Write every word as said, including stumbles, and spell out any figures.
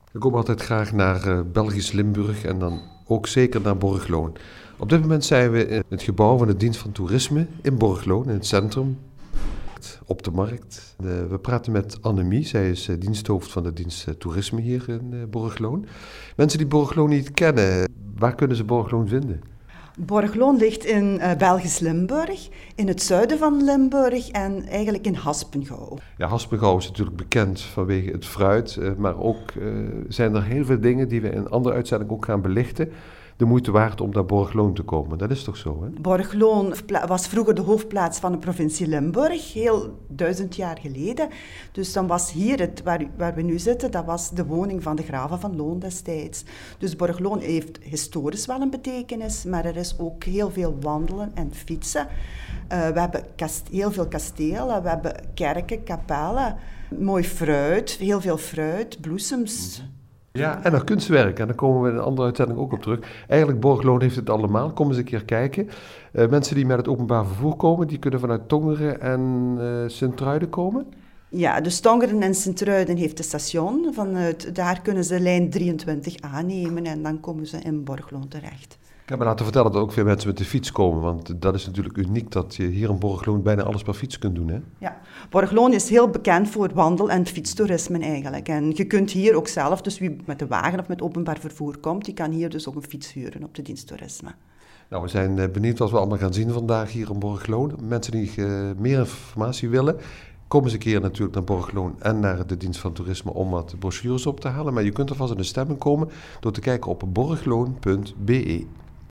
Ik kom altijd graag naar uh, Belgisch Limburg en dan ook zeker naar Borgloon. Op dit moment zijn we in het gebouw van de dienst van toerisme in Borgloon, in het centrum, op de markt. Uh, we praten met Annemie, zij is uh, diensthoofd van de dienst uh, toerisme hier in uh, Borgloon. Mensen die Borgloon niet kennen, waar kunnen ze Borgloon vinden? Borgloon ligt in uh, Belgisch Limburg, in het zuiden van Limburg en eigenlijk in Haspengouw. Ja, Haspengouw is natuurlijk bekend vanwege het fruit, uh, maar ook uh, zijn er heel veel dingen die we in andere uitzendingen ook gaan belichten. De moeite waard om naar Borgloon te komen. Dat is toch zo, hè? Borgloon was vroeger de hoofdplaats van de provincie Limburg, heel duizend jaar geleden. Dus dan was hier, het, waar, waar we nu zitten, dat was de woning van de graven van Loon destijds. Dus Borgloon heeft historisch wel een betekenis, maar er is ook heel veel wandelen en fietsen. Uh, we hebben kast, heel veel kastelen, we hebben kerken, kapellen, mooi fruit, heel veel fruit, bloesems. Mm-hmm. Ja, en nog kunstwerk. En daar komen we in een andere uitzending ook op terug. Eigenlijk, Borgloon heeft het allemaal. Kom eens een keer kijken. Uh, mensen die met het openbaar vervoer komen, die kunnen vanuit Tongeren en uh, Sint-Truiden komen? Ja, dus Tongeren en Sint-Truiden heeft een station. Vanuit daar kunnen ze lijn drieëntwintig aannemen en dan komen ze in Borgloon terecht. Ik heb me laten vertellen dat ook veel mensen met de fiets komen, want dat is natuurlijk uniek dat je hier in Borgloon bijna alles per fiets kunt doen, hè? Ja, Borgloon is heel bekend voor wandel- en fietstoerisme eigenlijk. En je kunt hier ook zelf, dus wie met de wagen of met openbaar vervoer komt, die kan hier dus ook een fiets huren op de dienst toerisme. Nou, we zijn benieuwd wat we allemaal gaan zien vandaag hier in Borgloon. Mensen die uh, meer informatie willen, kom eens een keer natuurlijk naar Borgloon en naar de dienst van toerisme om wat brochures op te halen. Maar je kunt alvast in de stemming komen door te kijken op borgloon punt b e.